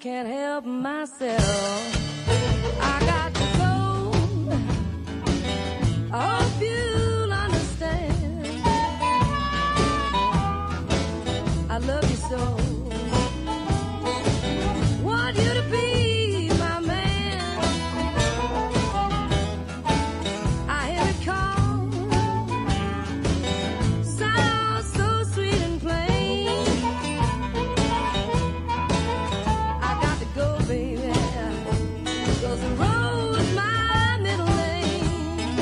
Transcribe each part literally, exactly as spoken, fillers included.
can't help myself. I got to go. I hope you'll understand. I love you so. Want you to be my man. I hear it call. Sounds so sweet and plain. I got to go, baby, 'cause the road's my middle name.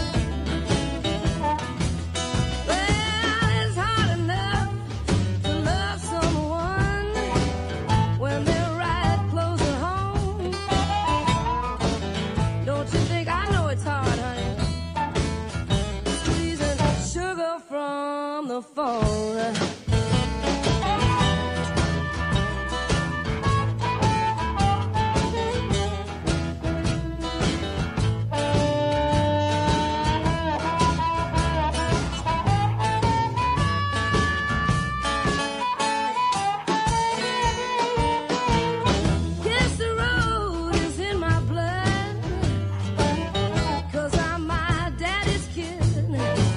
Well, it's hard enough to love someone when they're right close at home. Don't you think I know it's hard, honey? Squeezing sugar from the phone. Guess the road is in my blood, 'cause I'm my daddy's kid.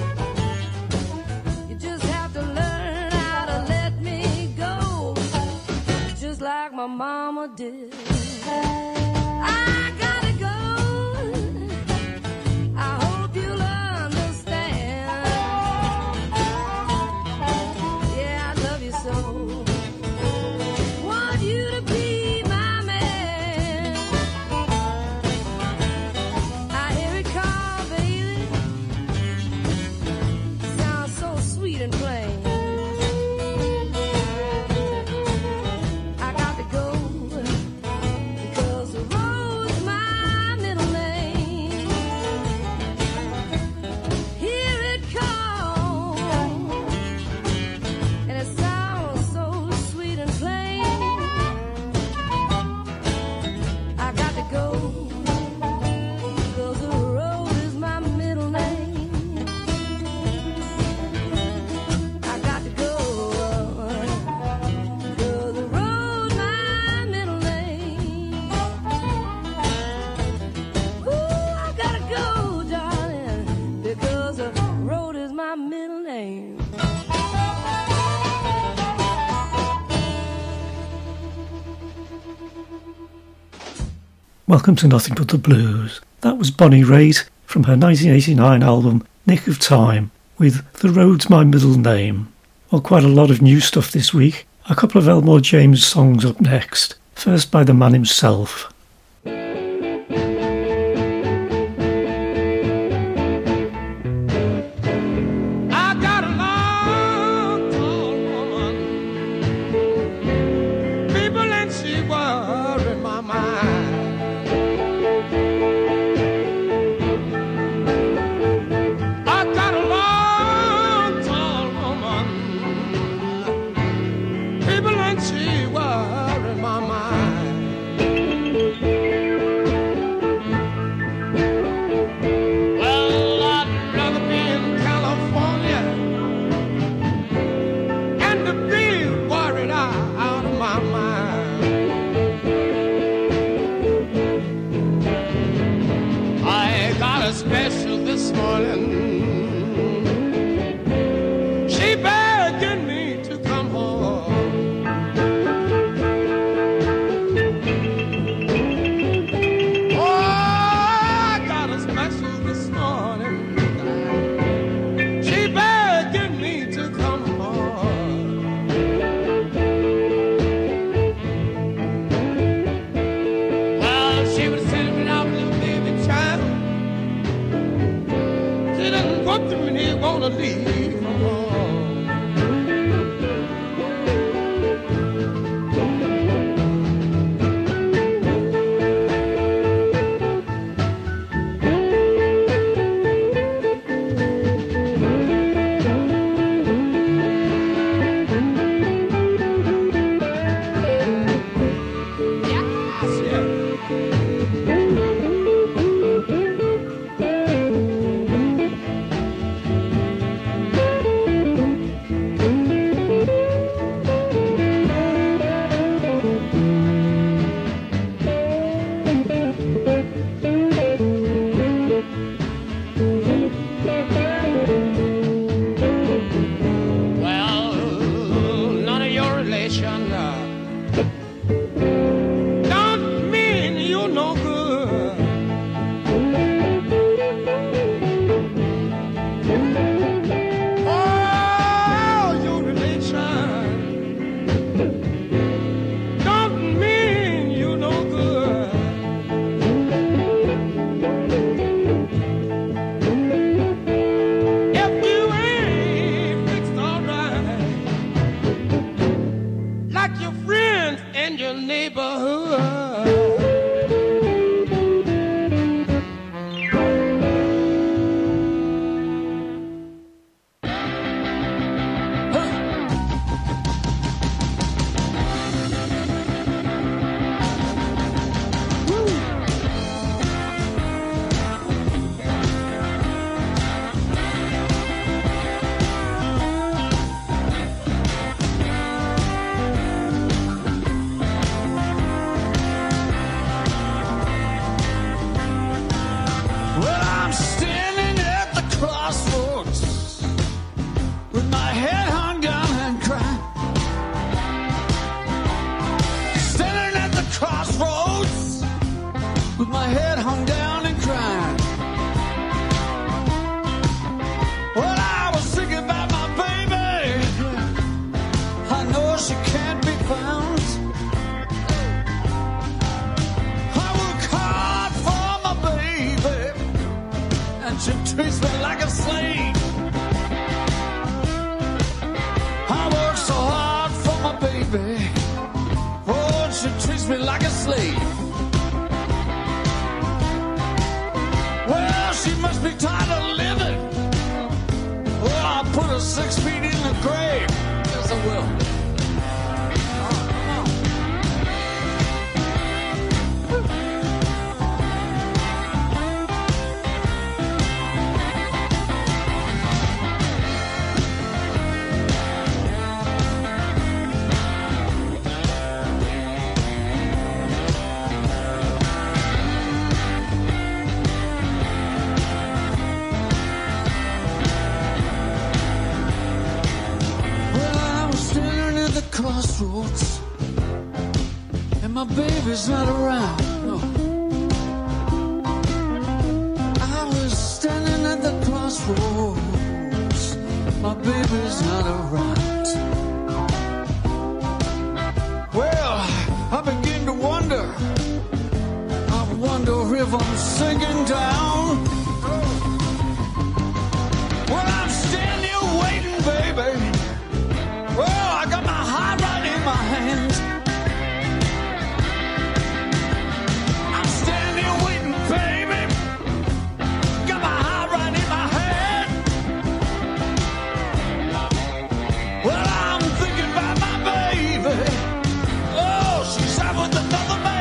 You just have to learn how to let me go, just like my mama did. I gotta go. I hope you'll understand. Yeah, I love you so. Want you to be my man. I hear it call, baby. Sounds so sweet and plain. I got to go, because the road's my middle name. Hear it call, and it sounds so sweet and plain. I got to go, because the road is my middle name. I got to go, because the road's my middle name. Ooh, I gotta go, darling, because the road is my middle name. Welcome to Nothing But the Blues. That was Bonnie Raitt from her nineteen eighty-nine album Nick of Time with The Road's My Middle Name. Well, quite a lot of new stuff this week. A couple of Elmore James songs up next. First by the man himself. I got a long, tall woman. People and she worry my mind. I got a long, tall woman. People and she worry my mind. Well, I'd rather be in California and to be worried out, out of my mind. I got a special this morning. She begging me to come home. Oh, I got a special this morning. She begging me to come home. Well, she was sending me out with a baby child. She doesn't want to me, wanna leave from home. Yes, yes. treats me like a slave. I work so hard for my baby. Oh, she treats me like a slave. Well, she must be tired of living. Well, I'll put her six feet in the grave. Yes, I will. Crossroads, and my baby's not around. No. I was standing at the crossroads, my baby's not around. Well, I begin to wonder, I wonder if I'm sinking down. Well, I'm standing here waiting, baby. Well, I got my heart right in my hands. I'm standing here waiting, baby. Got my heart right in my hand. Well, I'm thinking about my baby. Oh, she's out with another man.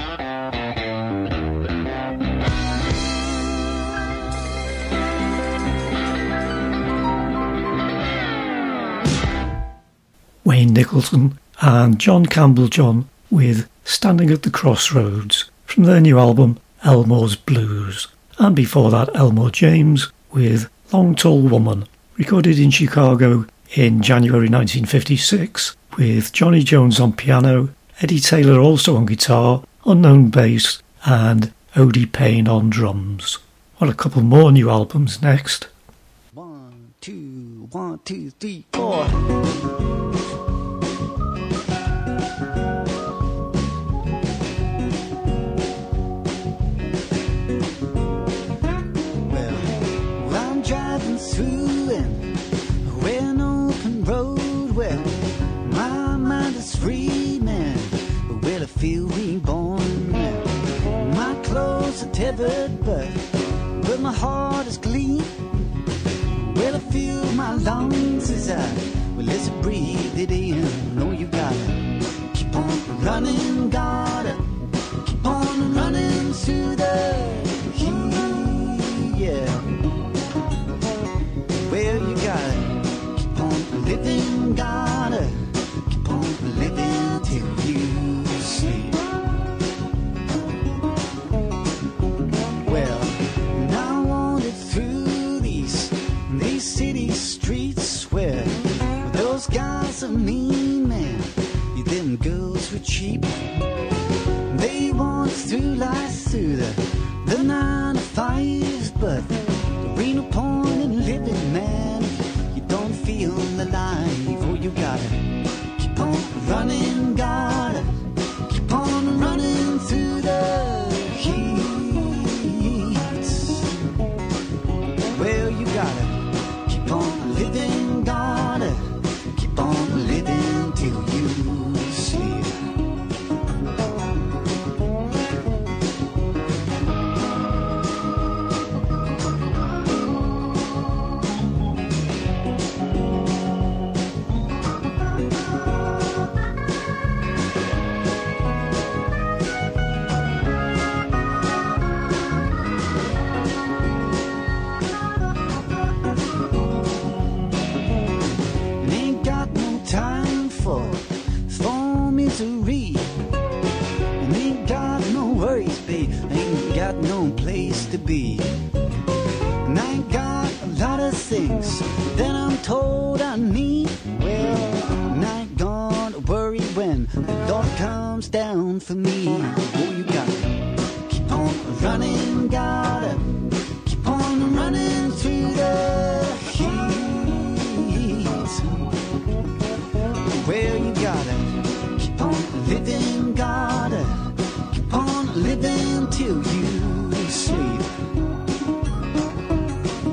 Wayne Nicholson and John Campbell John with Standing at the Crossroads from their new album Elmore's Blues, and before that Elmore James with Long Tall Woman, recorded in Chicago in January nineteen fifty-six with Johnny Jones on piano, Eddie Taylor also on guitar, unknown bass and Odie Payne on drums. Well, a couple more new albums next. One, two, one, two, three, four. Through and we're an open road where my mind is free, man. Well, I feel reborn, man. My clothes are tethered, but but my heart is clean. Well, I feel my lungs as I well let's breathe it in. No, you gotta keep on running, gotta keep on running through the heat, yeah. Well, you gotta keep on living, gotta keep on living till you sleep. Well, now I wandered through these these city streets where those guys are mean, man. Them girls were cheap. They want through life through the the nine to fives, but there ain't no point in living, man. You don't feel alive. Oh, you gotta keep on running, gotta keep on running through the heat. Well, you gotta keep on living, gotta keep on living till you sleep. No place to be, and I ain't got a lot of things that I'm told I need. Well, and I ain't gonna worry when the Lord comes down for me. Oh, you gotta keep on running, gotta keep on running through the heat. Well, you gotta keep on living, gotta keep on living till you sleep.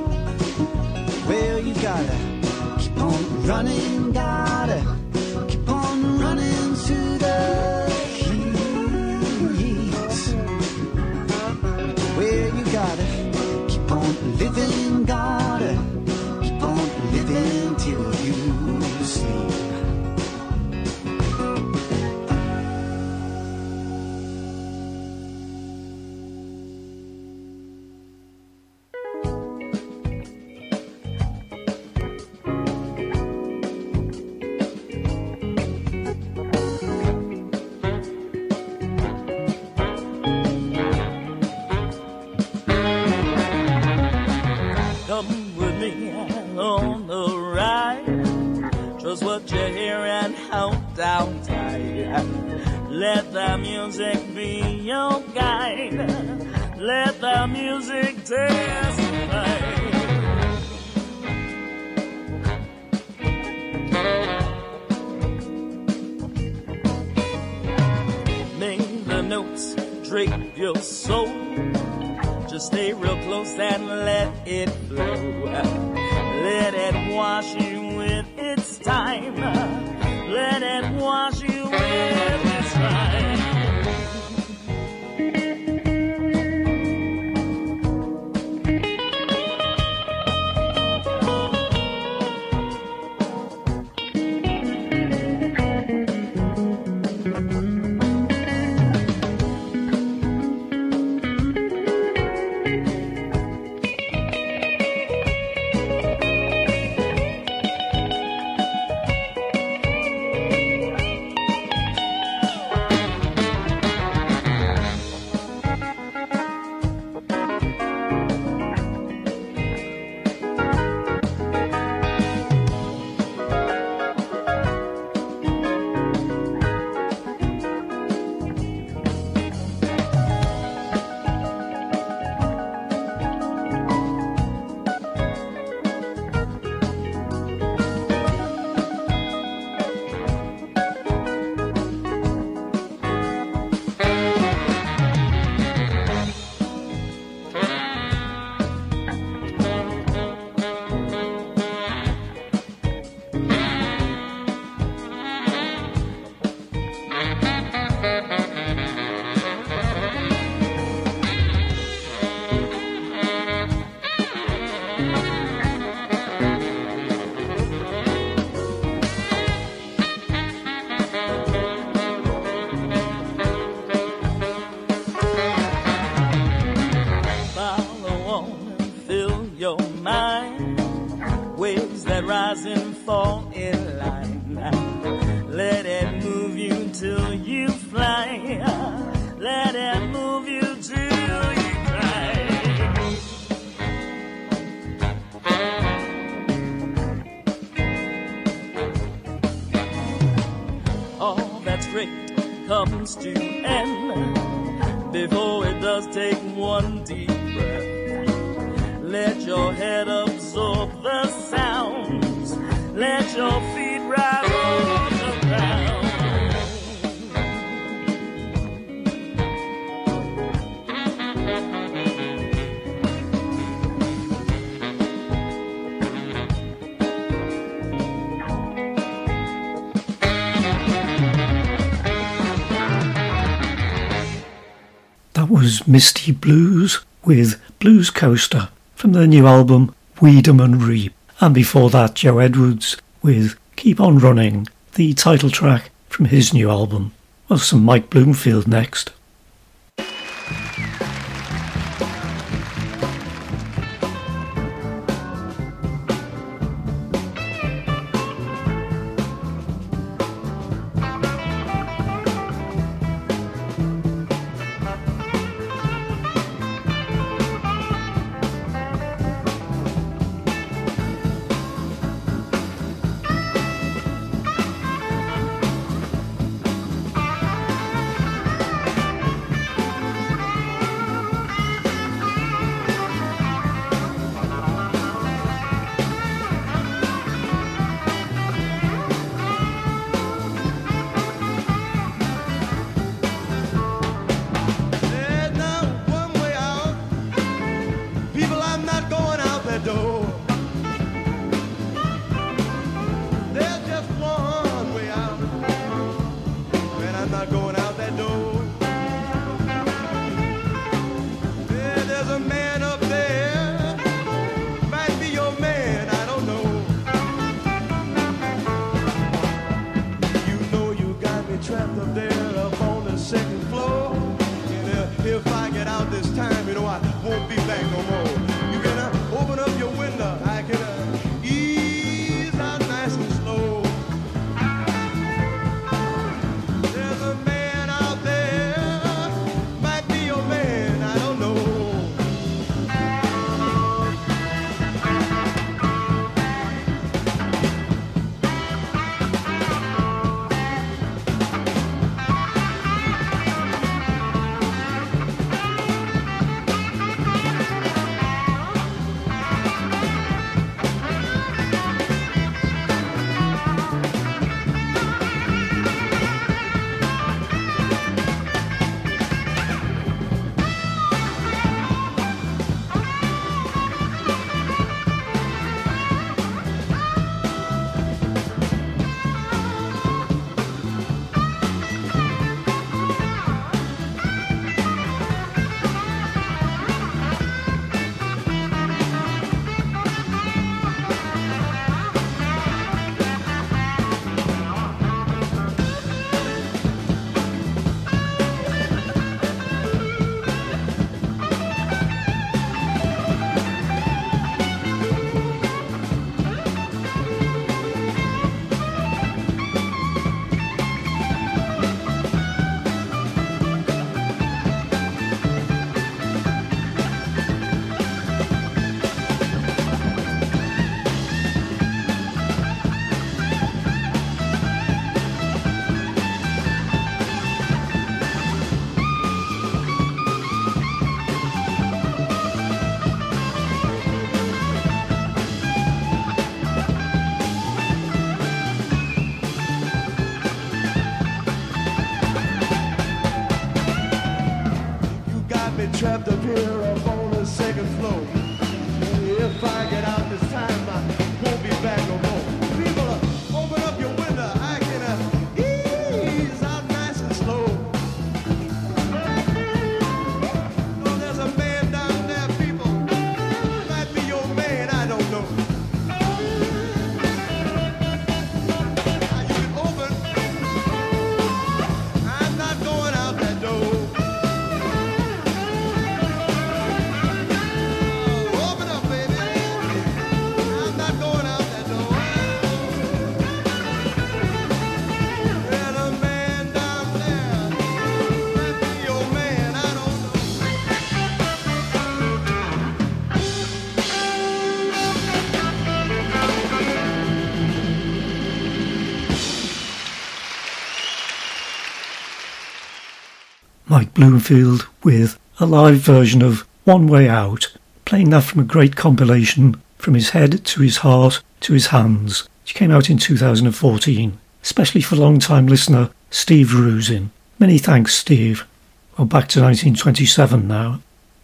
the music be your guide. Let the music testify. May the notes drape your soul. Just stay real close and let it flow. Let it wash you with its time. Let it wash you with its time. Comes to end before it does take one deep breath. Let your head absorb the sounds. Let your feet rise on the ground. That was Misty Blues with Blues Coaster from their new album Wiedemann Reap. And before that, Joe Edwards with Keep On Running, the title track from his new album. Well, some Mike Bloomfield next. trapped up here up on the second floor. If I get out this time, I won't be back no more. People, uh, open up your window. I can uh, ease out nice and slow. Oh, there's a man down there, people. Might be your man, I don't know. Now you can open. I'm not going out that door. Mike Bloomfield with a live version of One Way Out, playing that from a great compilation From His Head to His Heart to His Hands, which came out in two thousand fourteen, especially for long-time listener Steve Rusin. Many thanks, Steve. Well, back to nineteen twenty-seven now.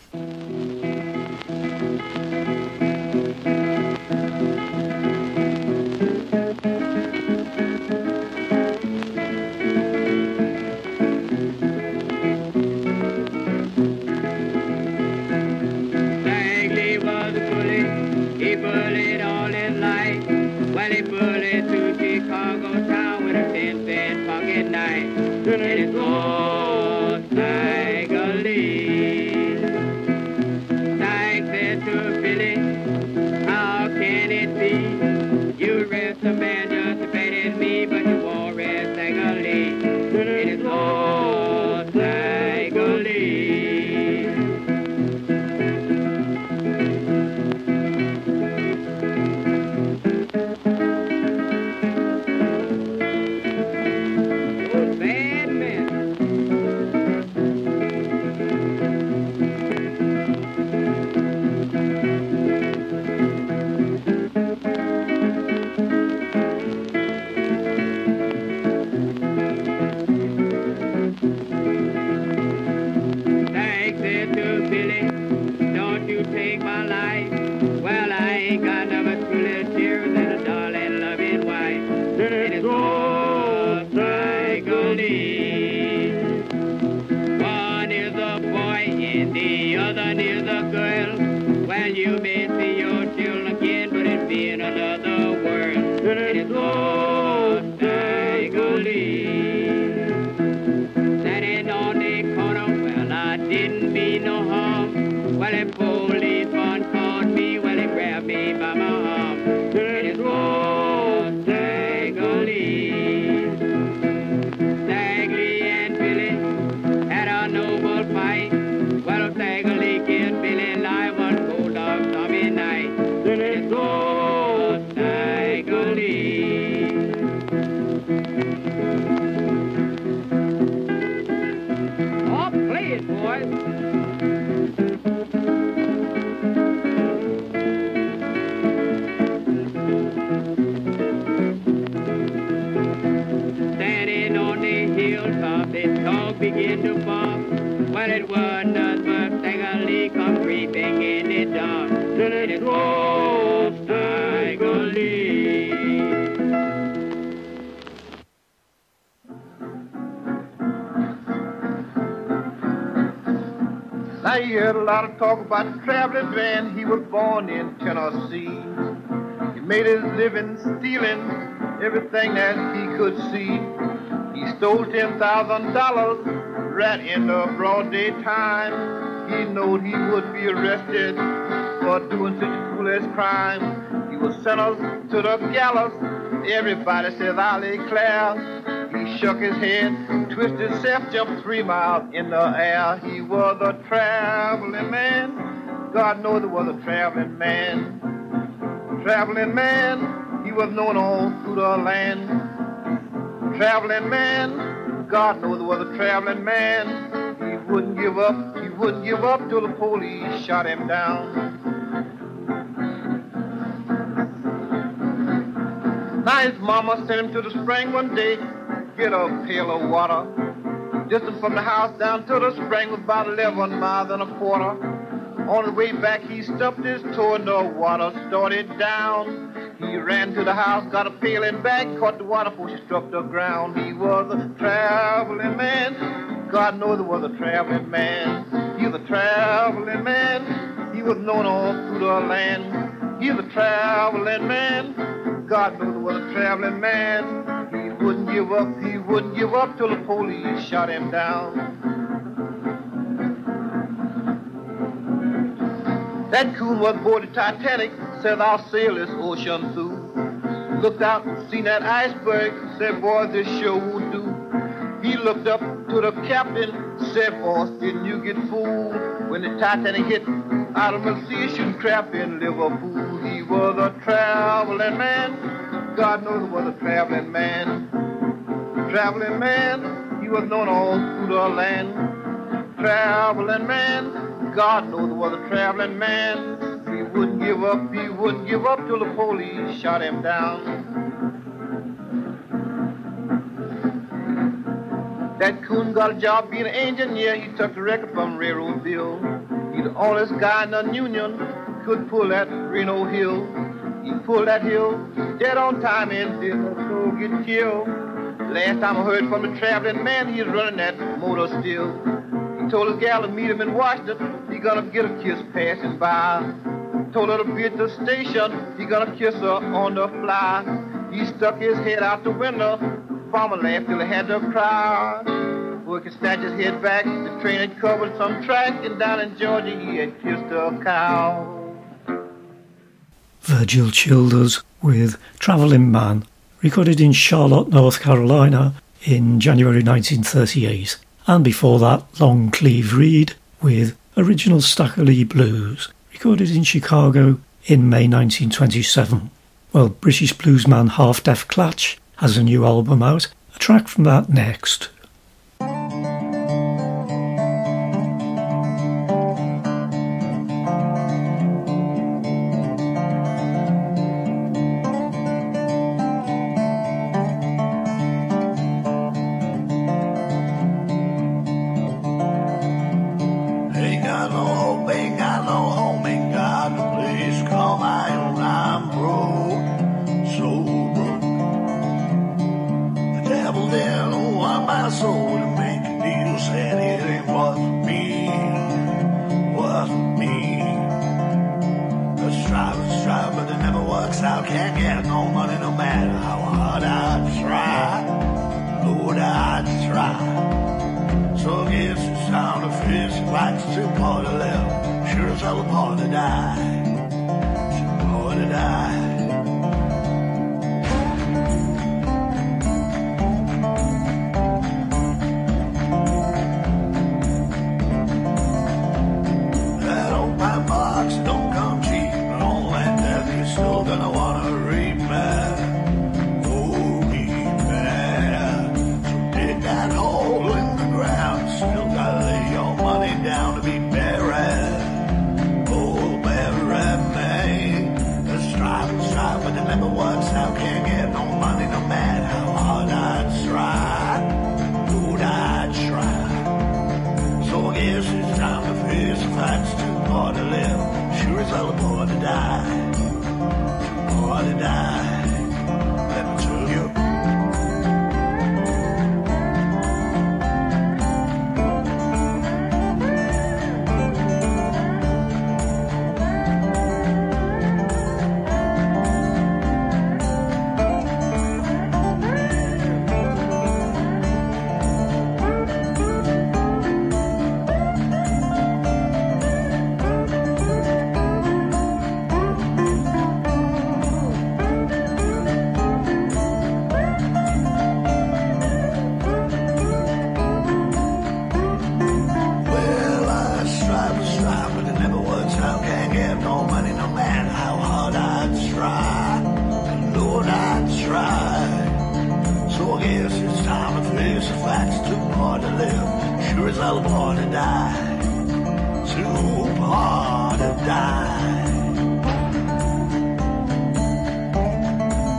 I heard a lot of talk about the traveling man. He was born in Tennessee. He made his living stealing everything that he could see. He stole ten thousand dollars right in the broad daytime. He knowed he would be arrested for doing such a foolish crime. He was sentenced to the gallows. Everybody says, I declare. He shook his head, twisted himself, jumped three miles in the air. He was a traveling man. God knows he was a traveling man. Traveling man, he was known all through the land. Traveling man, God knows he was a traveling man. He wouldn't give up, he wouldn't give up till the police shot him down. Now his mama sent him to the spring one day, get a pail of water. Distance from the house down to the spring was about eleven miles and a quarter. On the way back, he stubbed his toe in the water, started down. He ran to the house, got a pail and bag, caught the water before she struck the ground. He was a traveling man. God knows he was a traveling man. He was a traveling man. He was known all through the land. He was a traveling man. God knows he was a traveling man. He wouldn't give up, he wouldn't give up till the police shot him down. That coon was aboard the Titanic, said I'll sail this ocean through. Looked out, seen that iceberg, said boy, this sure will do. He looked up to the captain, said boss, didn't you get fooled? When the Titanic hit out of the sea, shooting crap in Liverpool. He was a traveling man, God knows he was a traveling man. Traveling man, he was known all through the land. Traveling man, God knows he was a traveling man. He wouldn't give up, he wouldn't give up till the police shot him down. That coon got a job being an engineer. He took the record from Railroad Bill. He's the oldest guy in the Union, could pull that Reno Hill. He pulled that hill dead on time and didn't so get killed. Last time I heard from the traveling man, he's running that motor still. He told his gal to meet him in Washington. He gonna get a kiss passing by. Told her to be at the station. He gonna kiss her on the fly. He stuck his head out the window. The farmer laughed till he had to cry. Boy could snatch his head back. The train had covered some track, and down in Georgia he had kissed a cow. Virgil Childers with Travelling Man, recorded in Charlotte, North Carolina in January nineteen thirty-eight. And before that, Long Cleve Reed with Original Stackerlee Blues, recorded in Chicago in May nineteen twenty-seven. Well, British bluesman Half Deaf Clatch has a new album out. A track from that next.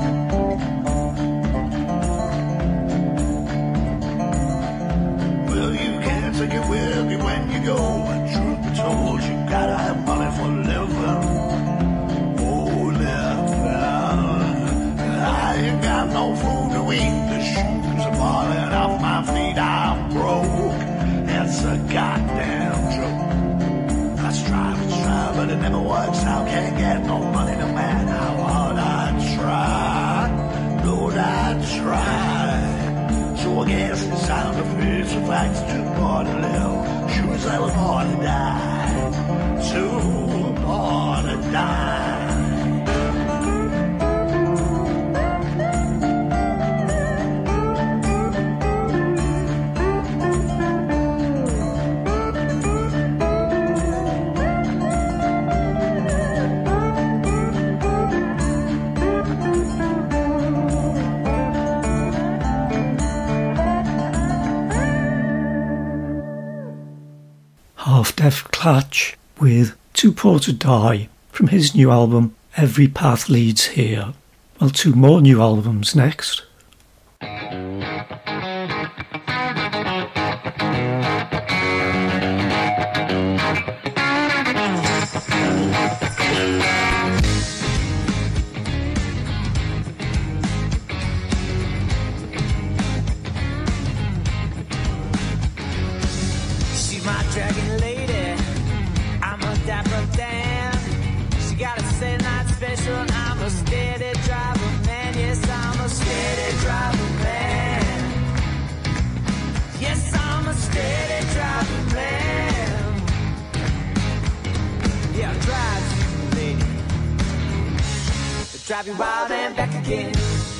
Well, goddamn joke. Let's try, let's try, but it never works out. Can't get no money no matter how hard I try. Lord, I try. So I guess the sound of his facts too hard to live. Sure as I was born to die. Too born to die. Half Deaf Clutch with Too Poor to Die from his new album Every Path Leads Here. Well, two more new albums next. Drive you wild and back again.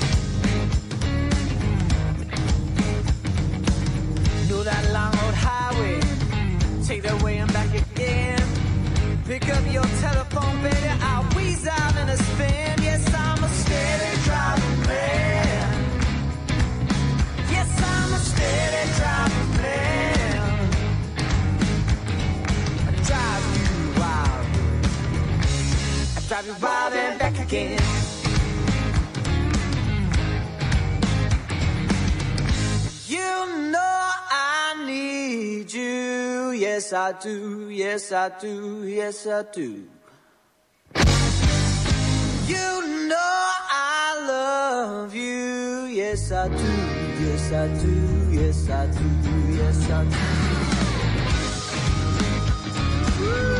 Know that long old highway, take that way and back again. Pick up your telephone, baby, I'll wheeze out in a spin. Yes, I'm a steady driving man. Yes, I'm a steady driving man. I drive you wild, I drive you wild and back again. You know I need you, yes I do, yes I do, yes I do. You know I love you, yes I do, yes I do, yes I do, yes I do. Woo.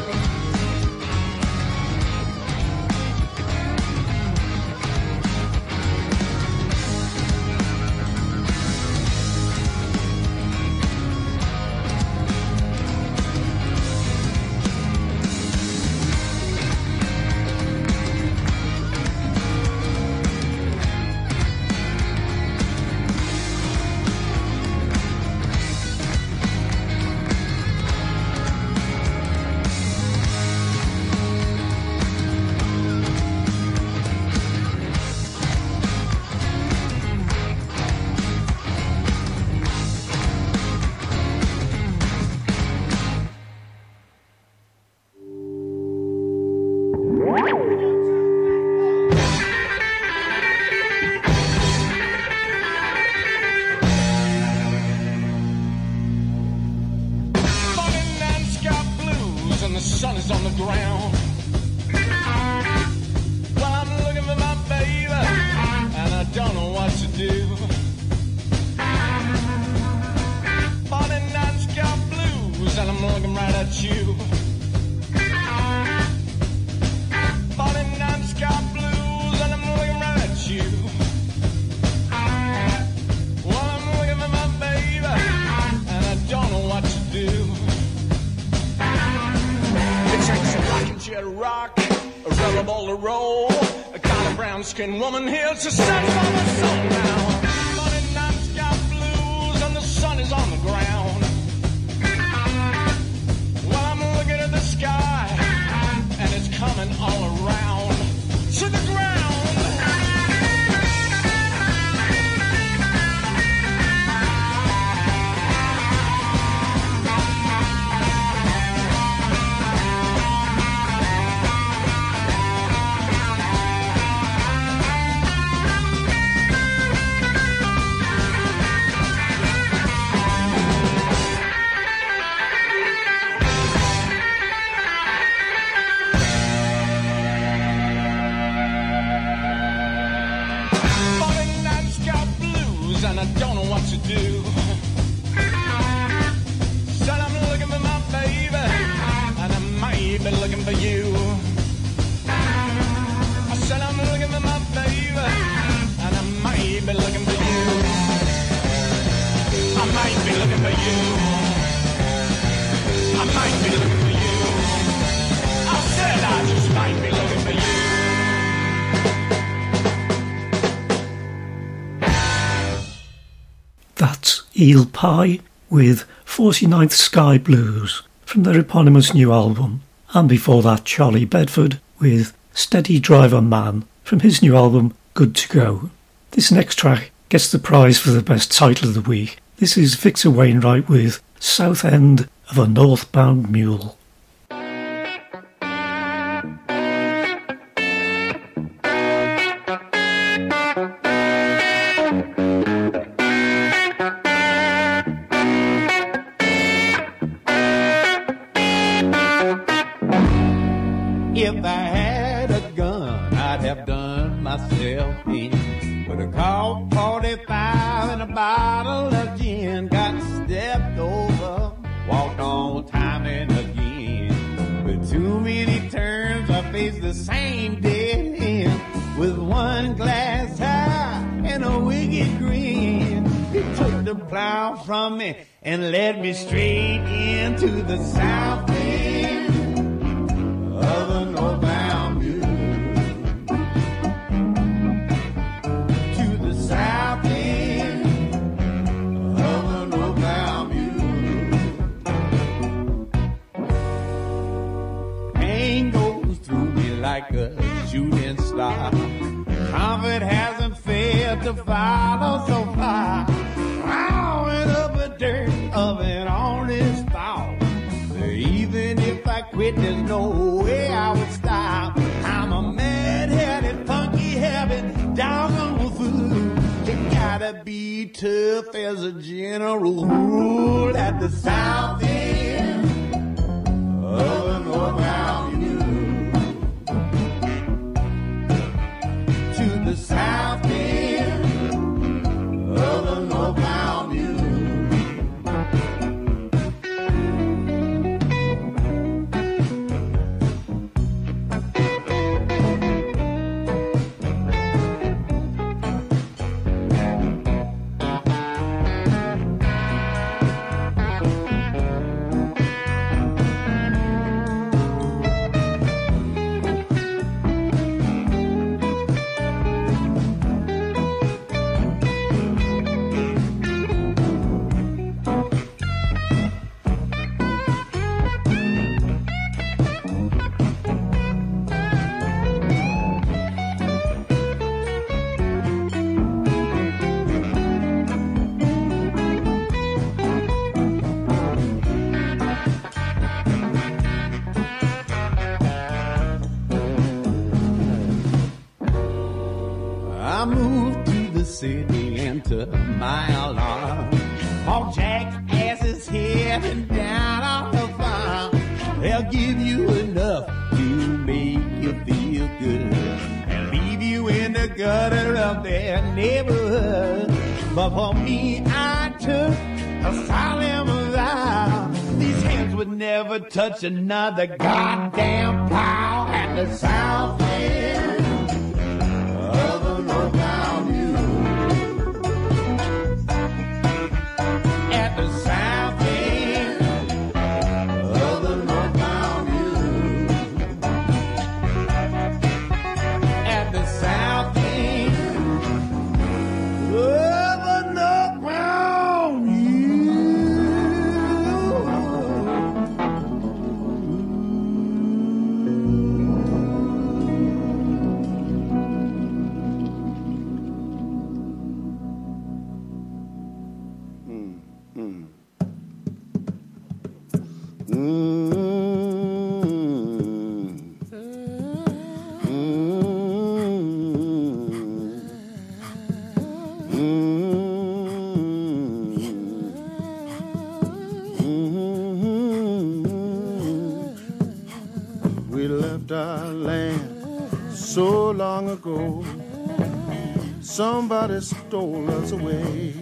Skin woman here to search for my soul now. Monday nights got blues and the sun is on the ground. Well, I'm looking at the sky and it's coming all around to the ground. That's Eel Pie with forty-ninth Sky Blues from their eponymous new album. And before that, Charlie Bedford with Steady Driver Man from his new album Good to Go. This next track gets the prize for the best title of the week. This is Victor Wainwright with South End of a Northbound Mule. If I had a gun, I'd have done myself in with a Colt forty-five and a bottle of gin. Got stepped over, walked on time and again. With too many turns, I faced the same dead end. With one glass high and a wicked grin, he took the plow from me and led me straight into the South End of a northbound mule. To the South End of a northbound mule. Pain goes through me like a shooting star. Comfort hasn't failed to follow so far. Plowing up the dirt of an honest thought. Even if I quit, there's no way I would stop. I'm a mad-headed, funky-headed, doggone fool. You gotta be tough as a general rule at the South End of a northbound mule. To the South End of a northbound mule. I moved to the city and to my alarm, all jackasses heading down on the farm. They'll give you enough to make you feel good and leave you in the gutter of their neighborhood. But for me, I took a solemn vow. These hands would never touch another goddamn plow at the South End of a northbound mule. At the South End of a northbound mule. At the South End of a northbound mule. We left our land so long ago. Somebody stole us away.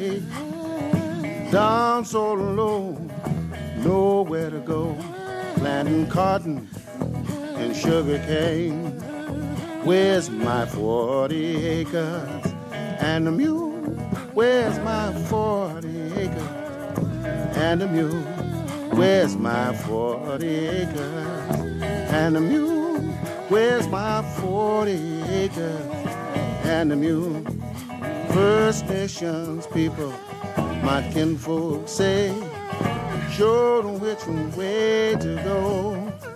Down so low, nowhere to go. Planting cotton and sugar cane. Where's my forty acres and a mule? Where's my forty acres and a mule? Where's my forty acres and a mule? Where's my forty acres and a mule? First Nations people my kinfolk say, showed which way to go.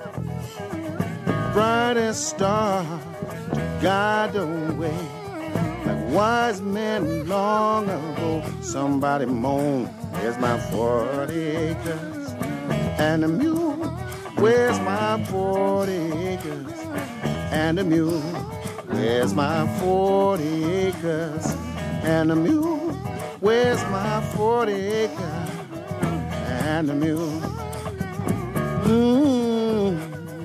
Brightest star to guide the way, like wise men long ago. Somebody moan, there's my forty acres, and a mule, where's my forty acres, and a mule, where's my forty acres, and a mule, where's my forty acres, and a mule. Mm-hmm.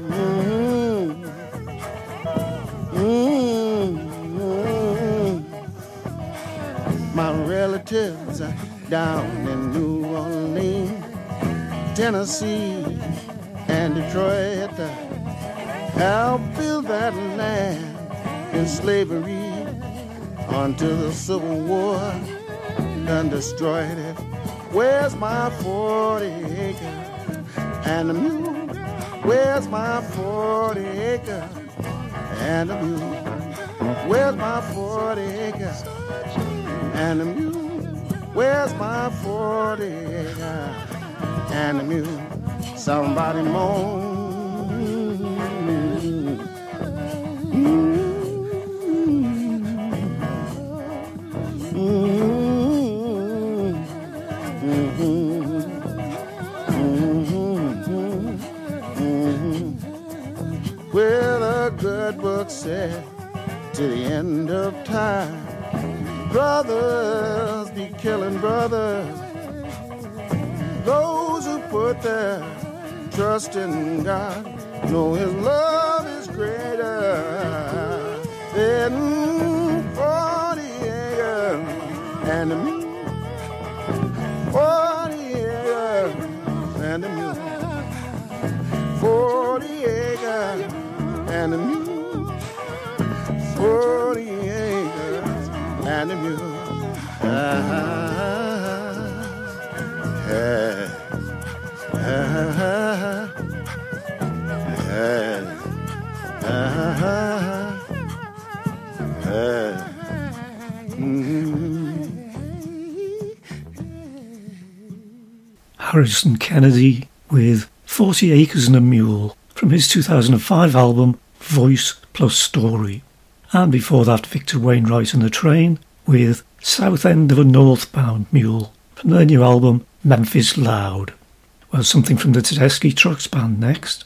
Mm-hmm. My relatives are down in New Orleans, Tennessee, and Detroit. Help build that land in slavery until the Civil War done destroyed it. Where's my forty acres and a mule? Where's my forty acres and a mule? Where's my forty acres and a mule? Where's my forty acres and a mule? Somebody moan. Well, the good book said to the end of time, brothers be killing brothers. Those who put their trust in God know His love is greater than forty acres and a mule. Forty acres and a mule. Forty acres and a mule. Forty acres and a mule. Ah, ah, ah, ah, ah, mm-hmm. Harrison Kennedy with forty acres and a Mule from his two thousand five album Voice Plus Story. And before that, Victor Wainwright and the Train with South End of a Northbound Mule from their new album Memphis Loud. Well, something from the Tedeschi Trucks Band next.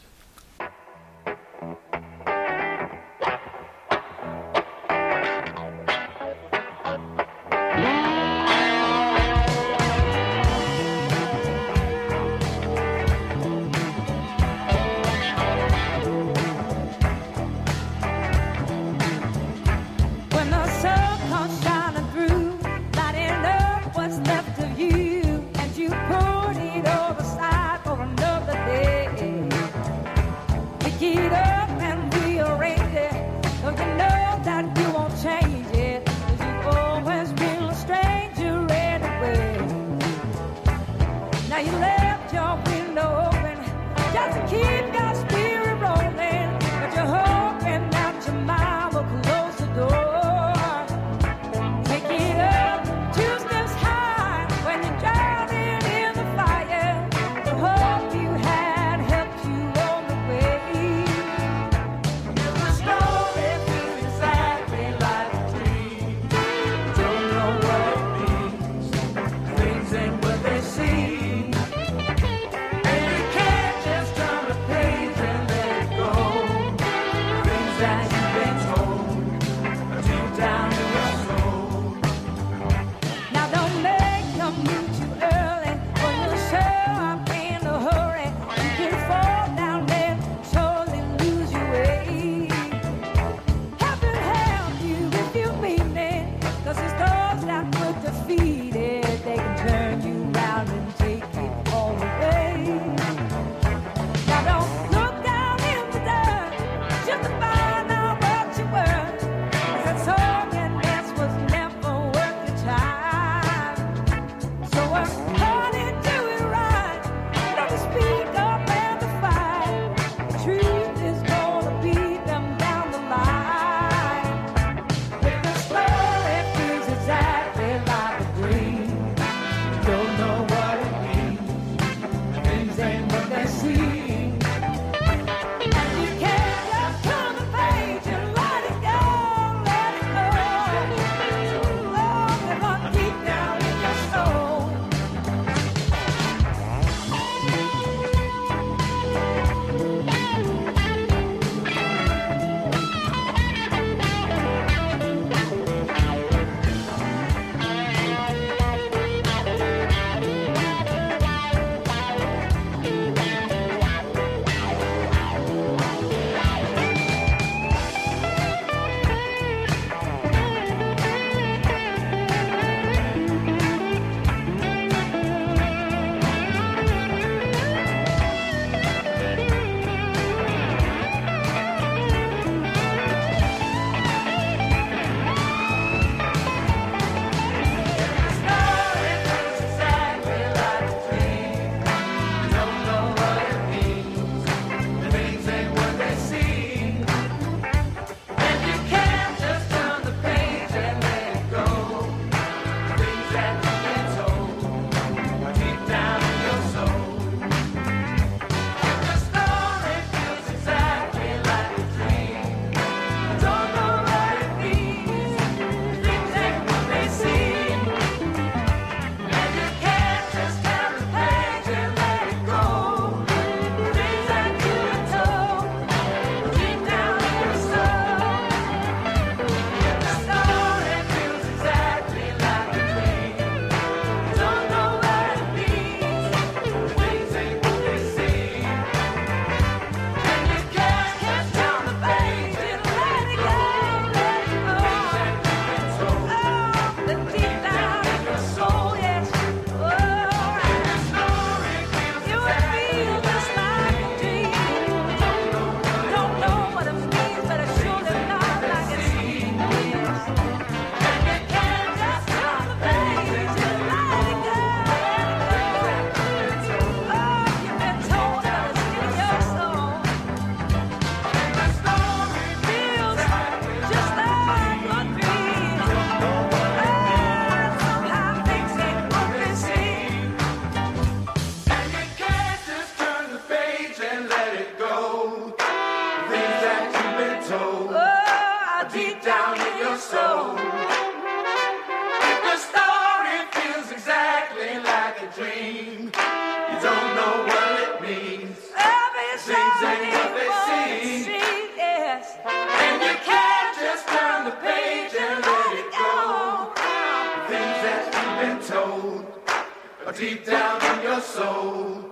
soul. The story feels exactly like a dream. You don't know what it means. Things ain't what they seem. Yes. And you can't just turn the page and let it go. The things that you've been told are deep down in your soul.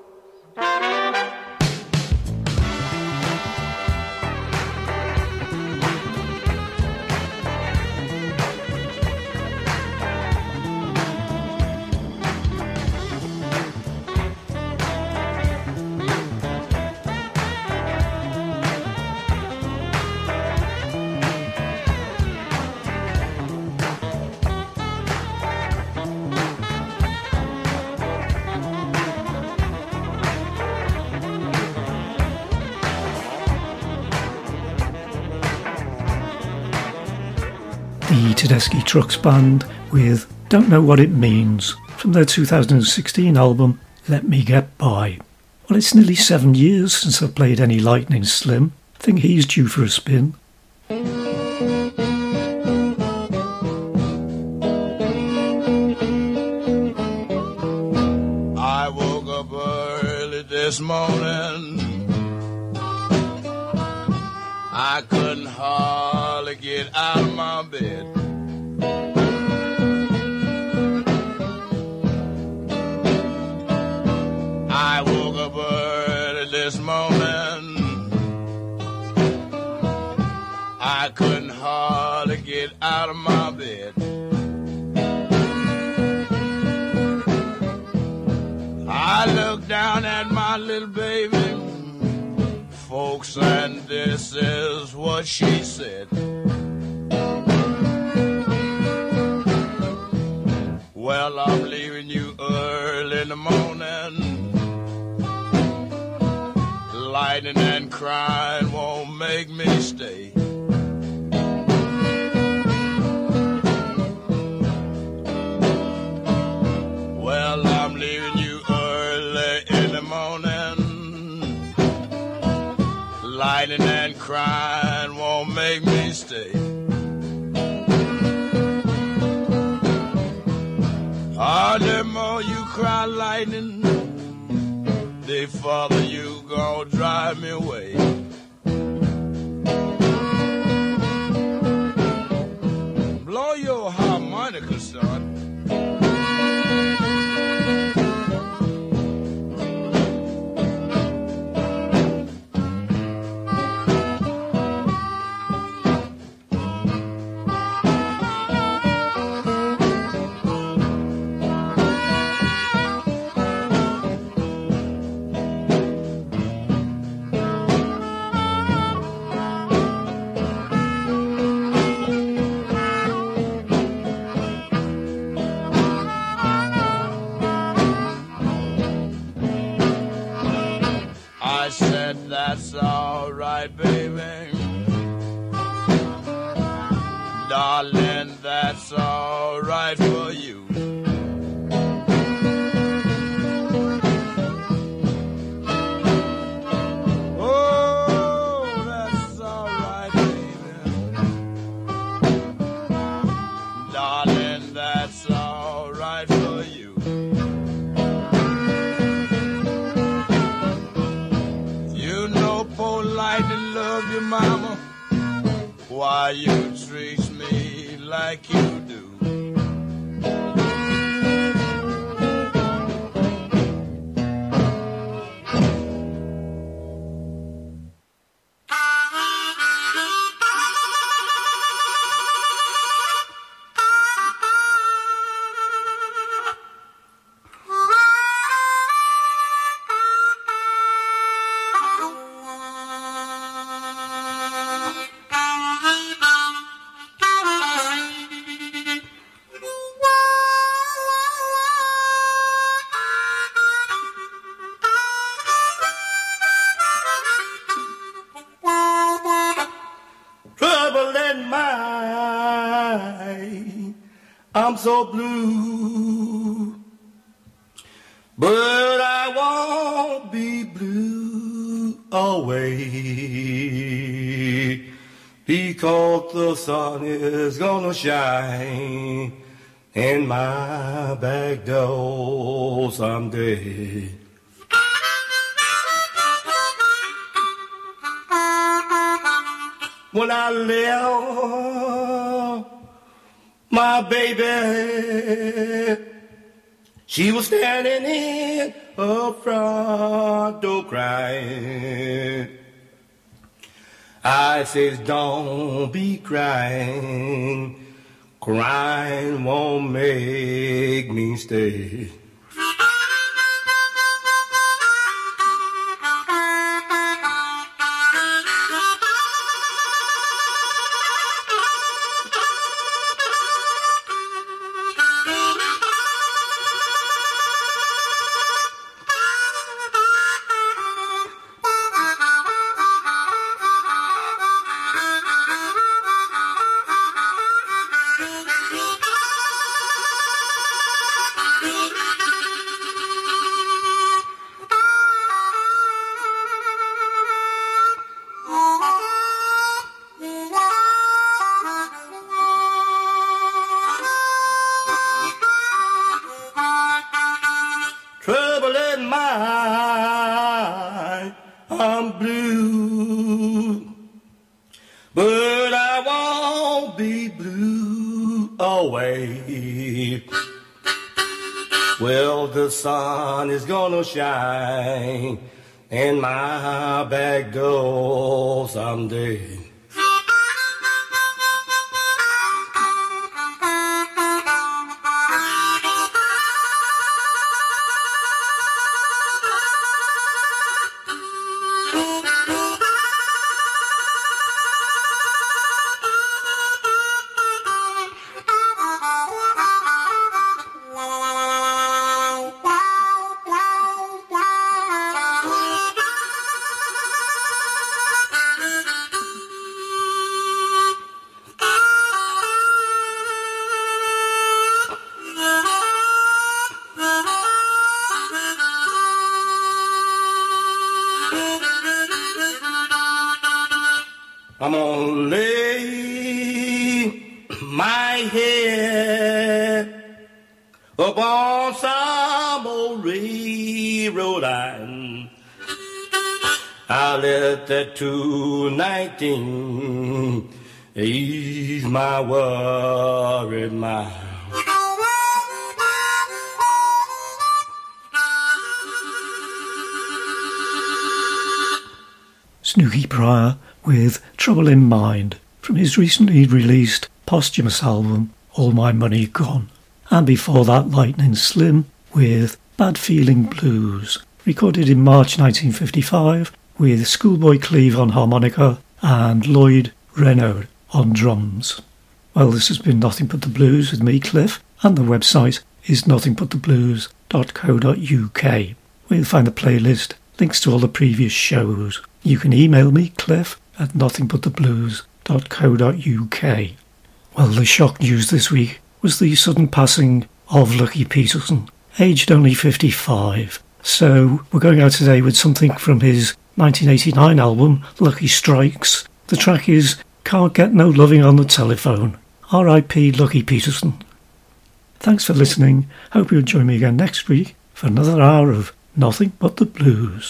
The Tedeschi Trucks Band with Don't Know What It Means from their two thousand sixteen album Let Me Get By. Well, it's nearly seven years since I played any Lightning Slim. I think he's due for a spin. I woke up early this morning. I couldn't hardly get out of my bed. I woke up early this morning. I couldn't hardly get out of my bed. I looked down at my little baby, folks, and this is what she said. Well, I'm leaving you early in the morning. Lightning and crying won't make me stay. Well, I'm leaving you early in the morning. Lightning and crying won't make me stay. Ah, the more you cry, lightning, the farther you gon' drive me away. Blow your harmonica, son. I said that's all right, baby. Darling, that's all right for you. Oh, that's all right, baby. Darling, that's all right for you. You know poor Lightning love your mama. Why you treat me like you do? Trouble in mind, I'm so blue, but I won't be blue always, because because the sun is gonna shine in my back door someday. When I left my baby, she was standing in her front door crying. I says, don't be crying, crying won't make me stay. Trouble in mind, I'm blue, but I won't be blue always. Well, the sun is gonna shine in my back door someday. I'm gonna lay my head upon some old railroad line. I'll let that two nineteen ease my worried mind. Snooky Pryor with Trouble in Mind from his recently released posthumous album All My Money Gone. And before that, Lightning Slim with Bad Feeling Blues, recorded in March nineteen fifty-five with Schoolboy Cleve on harmonica and Lloyd Renaud on drums. Well, this has been Nothing But the Blues with me, Cliff, and the website is nothing but the blues dot co dot uk, where you'll find the playlist, links to all the previous shows. You can email me, Cliff, at nothing but the blues dot co dot uk. Well, the shock news this week was the sudden passing of Lucky Peterson, aged only fifty-five. So we're going out today with something from his nineteen eighty-nine album, Lucky Strikes. The track is Can't Get No Loving on the Telephone. R I P Lucky Peterson. Thanks for listening. Hope you'll join me again next week for another hour of Nothing But the Blues.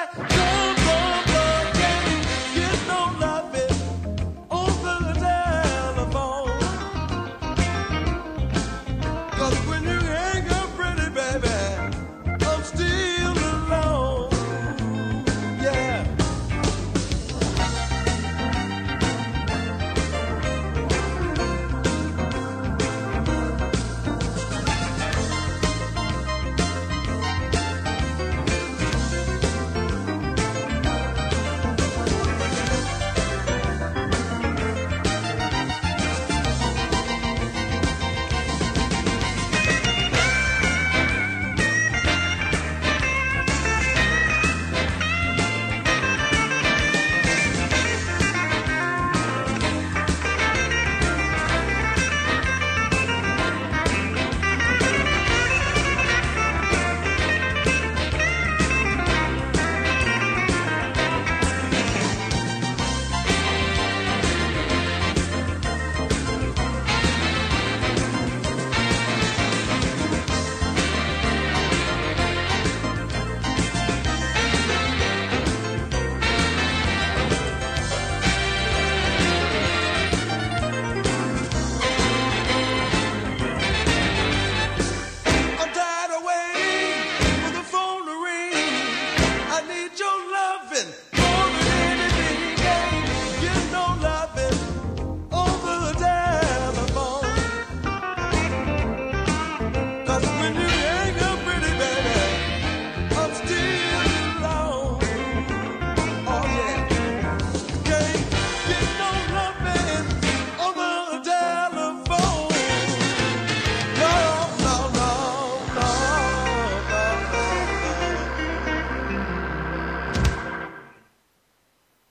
back.